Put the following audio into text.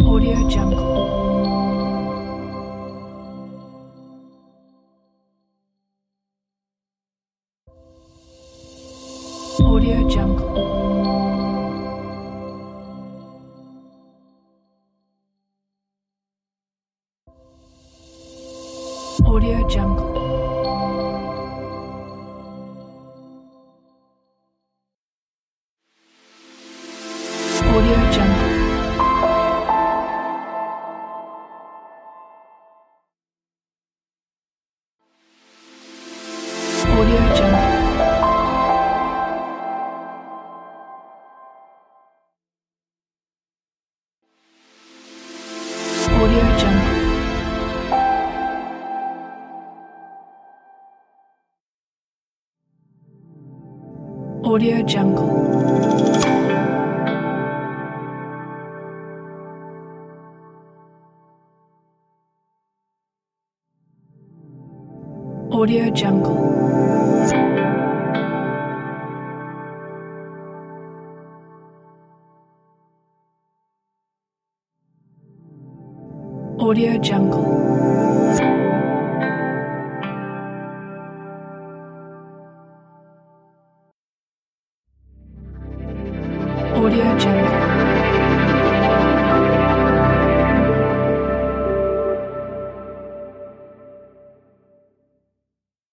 Audio Jungle. Audio Jungle. Audio Jungle. Audio Jungle. Audio Jungle. Audio Jungle. Audio Jungle. Audio Jungle. Audio Jungle. Audio Jungle.